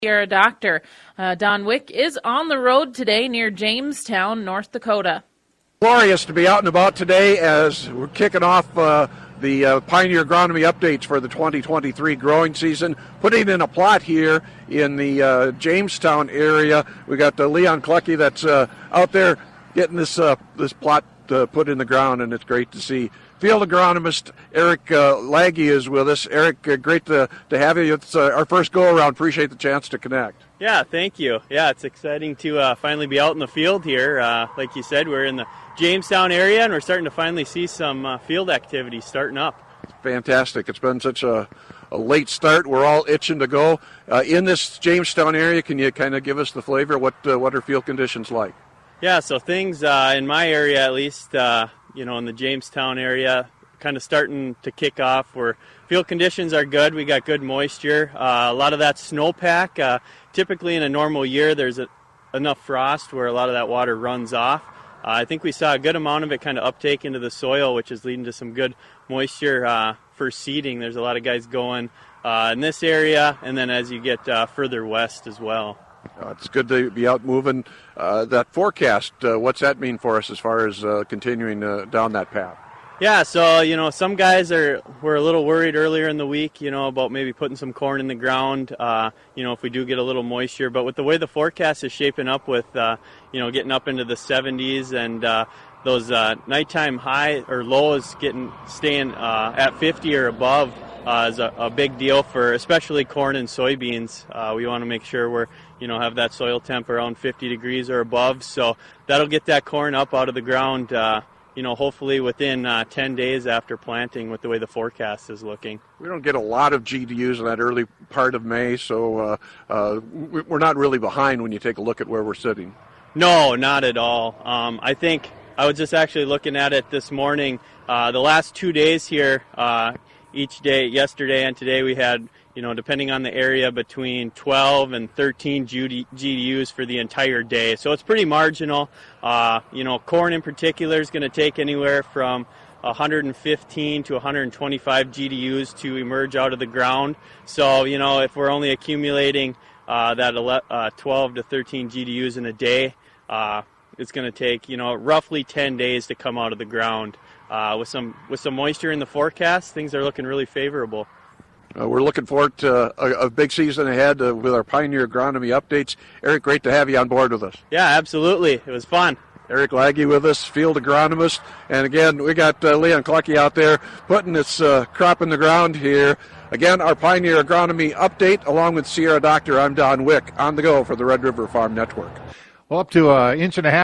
Sierra Doctor. Don Wick is on the road today near Jamestown, North Dakota. Glorious to be out and about today as we're kicking off the Pioneer Agronomy updates for the 2023 growing season. Putting in a plot here in the Jamestown area. We got Leon Clucky that's out there getting this plot put in the ground, and it's great to see. Field agronomist Eric Laggy is with us. Eric, great to have you. It's our first go-around. Appreciate the chance to connect. Yeah, thank you. Yeah, it's exciting to finally be out in the field here. Like you said, we're in the Jamestown area, and we're starting to finally see some field activity starting up. Fantastic. It's been such a late start. We're all itching to go. In this Jamestown area, can you kind of give us the flavor? What are field conditions like? Yeah, so things in my area at least, in the Jamestown area, kind of starting to kick off where field conditions are good. We got good moisture. A lot of that snowpack. Typically in a normal year, there's enough frost where a lot of that water runs off. I think we saw a good amount of it kind of uptake into the soil, which is leading to some good moisture for seeding. There's a lot of guys going in this area, and then as you get further west as well. It's good to be out moving. That forecast, what's that mean for us as far as continuing down that path? Yeah, so, some guys were a little worried earlier in the week, about maybe putting some corn in the ground, if we do get a little moisture. But with the way the forecast is shaping up with, getting up into the 70s and those nighttime high or lows staying at 50 or above is a big deal for especially corn and soybeans. We want to make sure we're, have that soil temp around 50 degrees or above. So that'll get that corn up out of the ground, hopefully within 10 days after planting with the way the forecast is looking. We don't get a lot of GDUs in that early part of May, so we're not really behind when you take a look at where we're sitting. No, not at all. I think I was just actually looking at it this morning. The last 2 days here, each day, yesterday and today, we had, depending on the area, between 12 and 13 GDUs for the entire day. So it's pretty marginal. Corn in particular is going to take anywhere from 115 to 125 GDUs to emerge out of the ground. So, if we're only accumulating that 12 to 13 GDUs in a day, it's going to take, roughly 10 days to come out of the ground. With some moisture in the forecast, things are looking really favorable. We're looking forward to a big season ahead with our Pioneer Agronomy updates. Eric, great to have you on board with us. Yeah, absolutely. It was fun. Eric Laggy with us, field agronomist. And again, we got Leon Clucky out there putting this crop in the ground here. Again, our Pioneer Agronomy update along with Sierra Doctor. I'm Don Wick on the go for the Red River Farm Network. Well, up to an inch and a half.